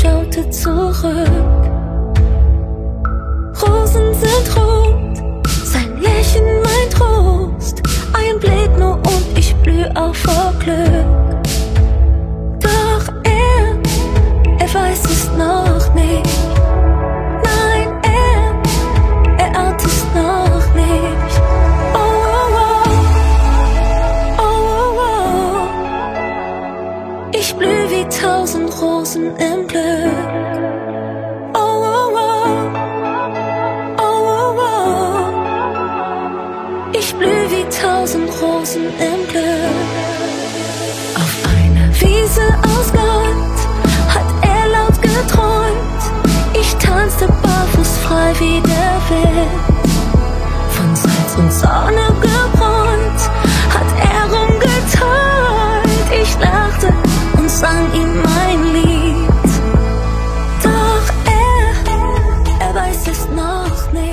schaute zurück. Rosen sind rot, sein Lächeln mein Trost. Ein Blick nur und ich blüh auf vor Glück. Doch er weiß es noch nicht. Nein, er ahnt es noch nicht. Oh, oh, oh, oh, oh, oh. Ich blüh wie 1000 Rosen im Glück. Oh, oh, oh, oh, oh, oh. Ich blüh wie 1000 Rosen im Glück. Auf einer Wiese aus Gold hat er laut geträumt. Ich tanzte barfuß frei wie der Wind. Von Salz und Sonne gebräunt hat er rumgeteilt. Ich lachte und sang ihm mein Lied. Doch er weiß es noch nicht.